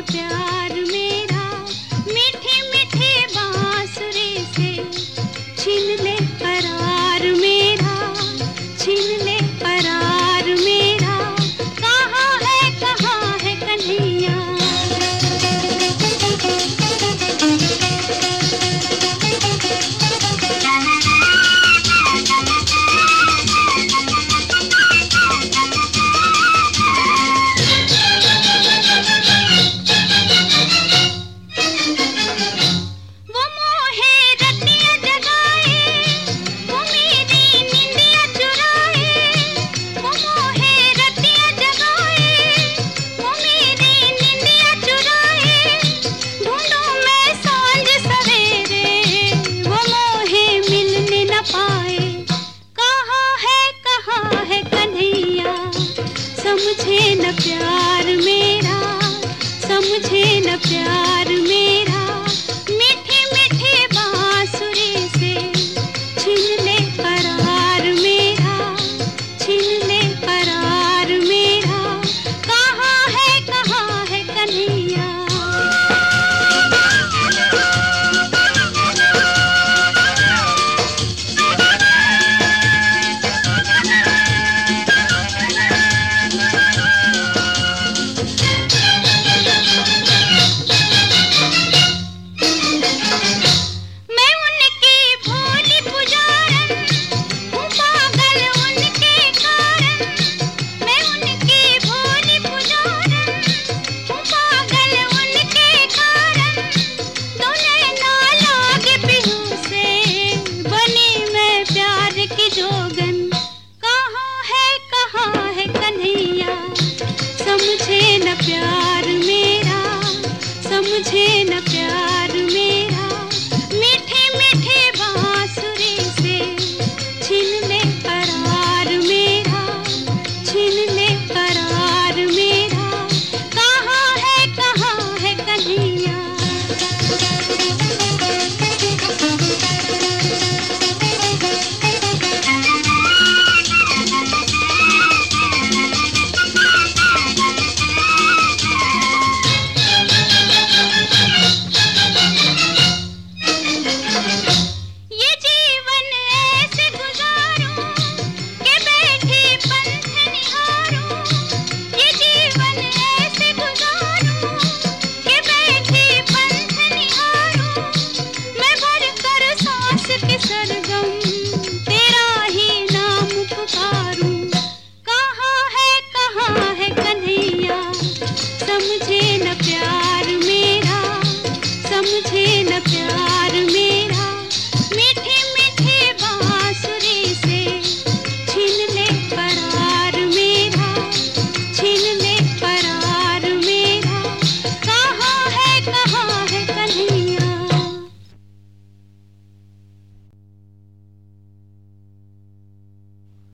प्यार मेरा, मीठी मीठी बांसुरी से छीन ले करार मेरा, छीन ले करार मेरा। कहाँ है कन्हैया? समझे न प्यार मेरा, समझे न प्यार मेरा, मीठी मीठी बांसुरी से छीन ले करार मेरा, छीन ले करार मेरा। कहाँ है कन्हैया? समझे न प्यार मेरा, समझे न प्यार मेरा, मीठी मीठी बांसुरी से छीन ले करार मेरा, छीन ले करार मेरा। कहाँ है कन्हैया? सर